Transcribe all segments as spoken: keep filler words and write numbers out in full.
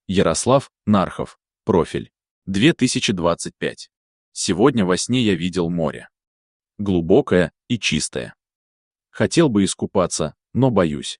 Ярослав Нархов. Профиль. две тысячи двадцать пять. Сегодня во сне я видел море. Глубокое и чистое. Хотел бы искупаться, но боюсь.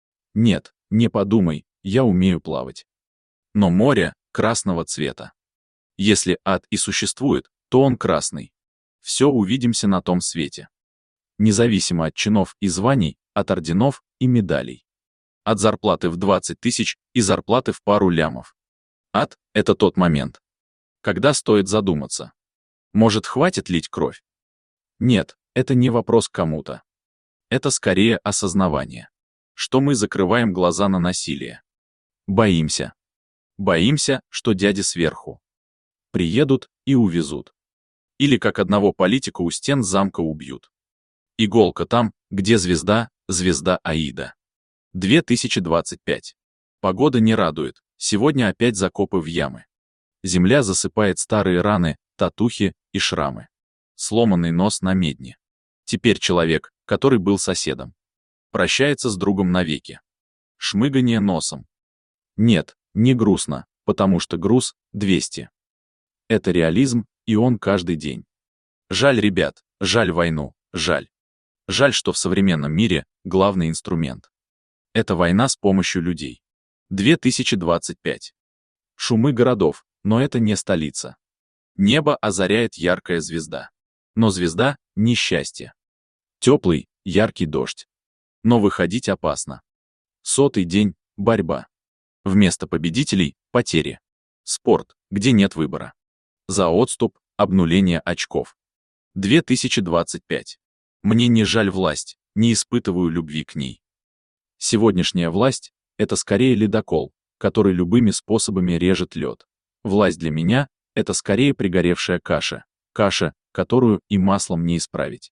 Нет, не подумай, я умею плавать. Но море красного цвета. Если ад и существует, то он красный. Все увидимся на том свете. Независимо от чинов и званий, от орденов и медалей. От зарплаты в двадцать тысяч и зарплаты в пару лямов. Ад — это тот момент, когда стоит задуматься. Может, хватит лить кровь? Нет, это не вопрос к кому-то. Это скорее осознавание, что мы закрываем глаза на насилие. Боимся. Боимся, что дяди сверху приедут и увезут. Или как одного политика у стен замка убьют. Иголка там, где звезда, звезда Аида. две тысячи двадцать пять. Погода не радует, сегодня опять закопы в ямы. Земля засыпает старые раны, татухи и шрамы. Сломанный нос на медне. Теперь человек, который был соседом, прощается с другом навеки. Шмыганье носом. Нет, не грустно, потому что груз двести. Это реализм, и он каждый день. Жаль ребят, жаль войну, жаль. Жаль, что в современном мире главный инструмент — это война с помощью людей. две тысячи двадцать пять. Шумы городов, но это не столица. Небо озаряет яркая звезда. Но звезда — не счастье. Теплый, яркий дождь. Но выходить опасно. Сотый день — борьба. Вместо победителей — потери. Спорт, где нет выбора. За отступ, обнуление очков. две тысячи двадцать пять. Мне не жаль власть, не испытываю любви к ней. Сегодняшняя власть — это скорее ледокол, который любыми способами режет лед. Власть для меня — это скорее пригоревшая каша, каша, которую и маслом не исправить.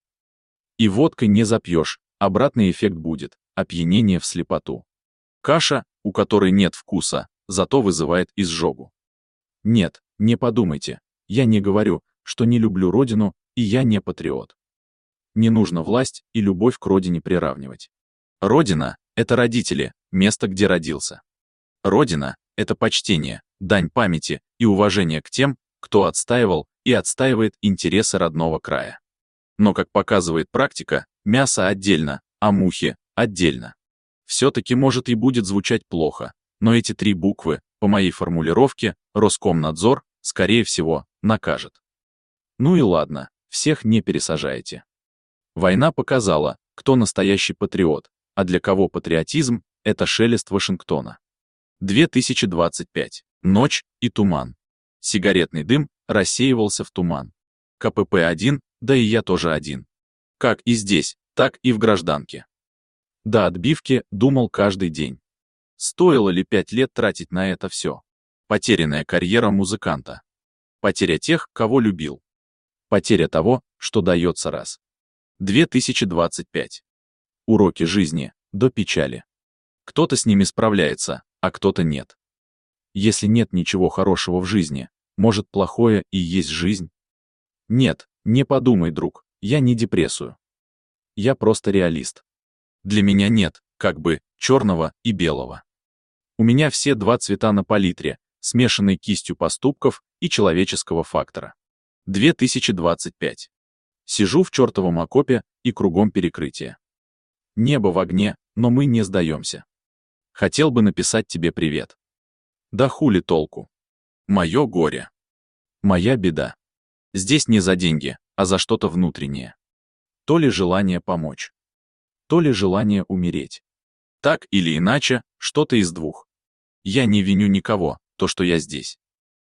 И водкой не запьешь, обратный эффект будет — опьянение в слепоту. Каша, у которой нет вкуса, зато вызывает изжогу. Нет, не подумайте, я не говорю, что не люблю родину, и я не патриот. Не нужно власть и любовь к родине приравнивать. Родина — это родители, место, где родился. Родина — это почтение, дань памяти и уважение к тем, кто отстаивал и отстаивает интересы родного края. Но, как показывает практика, мясо отдельно, а мухи отдельно. Все-таки может и будет звучать плохо, но эти три буквы, по моей формулировке, Роскомнадзор, скорее всего, накажет. Ну и ладно, всех не пересажайте. Война показала, кто настоящий патриот, а для кого патриотизм — это шелест Вашингтона. две тысячи двадцать пять. Ночь и туман. Сигаретный дым рассеивался в туман. ка пэ пэ один, да и я тоже один. Как и здесь, так и в гражданке. До отбивки думал каждый день. Стоило ли пять лет тратить на это все? Потерянная карьера музыканта. Потеря тех, кого любил. Потеря того, что дается раз. две тысячи двадцать пять. Уроки жизни, до печали. Кто-то с ними справляется, а кто-то нет. Если нет ничего хорошего в жизни, может, плохое и есть жизнь? Нет, не подумай, друг, я не депрессую. Я просто реалист. Для меня нет, как бы, черного и белого. У меня все два цвета на палитре, смешанной кистью поступков и человеческого фактора. две тысячи двадцать пять. Сижу в чертовом окопе, и кругом перекрытие. Небо в огне, но мы не сдаемся. Хотел бы написать тебе привет. Да хули толку? Мое горе. Моя беда. Здесь не за деньги, а за что-то внутреннее. То ли желание помочь, то ли желание умереть. Так или иначе, что-то из двух. Я не виню никого, то, что я здесь.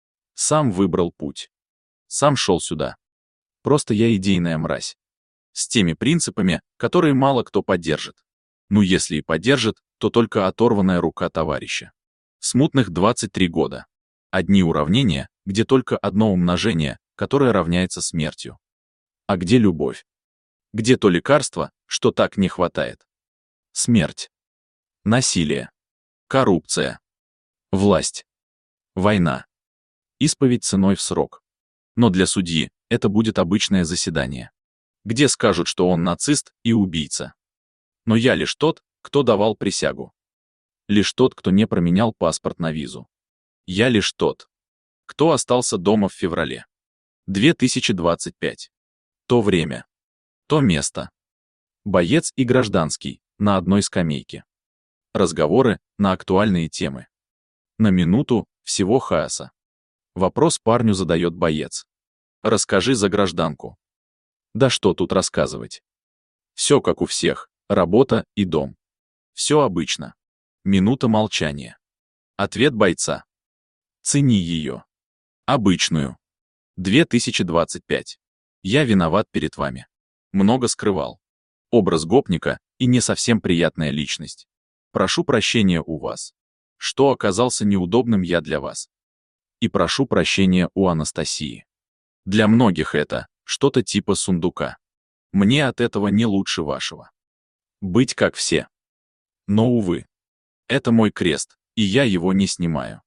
Сам выбрал путь. Сам шел сюда. Просто я идейная мразь. С теми принципами, которые мало кто поддержит. Ну если и поддержит, то только оторванная рука товарища. Смутных двадцать три года. Одни уравнения, где только одно умножение, которое равняется смертью. А где любовь? Где то лекарство, что так не хватает? Смерть. Насилие. Коррупция. Власть. Война. Исповедь ценой в срок. Но для судьи это будет обычное заседание, где скажут, что он нацист и убийца. Но я лишь тот, кто давал присягу. Лишь тот, кто не променял паспорт на визу. Я лишь тот, кто остался дома в феврале. две тысячи двадцать пять. То время. То место. Боец и гражданский на одной скамейке. Разговоры на актуальные темы. На минуту всего хаоса. Вопрос парню задает боец. Расскажи за гражданку. Да что тут рассказывать? Все как у всех, работа и дом. Все обычно. Минута молчания. Ответ бойца. Цени ее. Обычную. две тысячи двадцать пять. Я виноват перед вами. Много скрывал. Образ гопника и не совсем приятная личность. Прошу прощения у вас, что оказался неудобным я для вас. И прошу прощения у Анастасии. Для многих это что-то типа сундука. Мне от этого не лучше вашего. Быть как все. Но, увы, это мой крест, и я его не снимаю.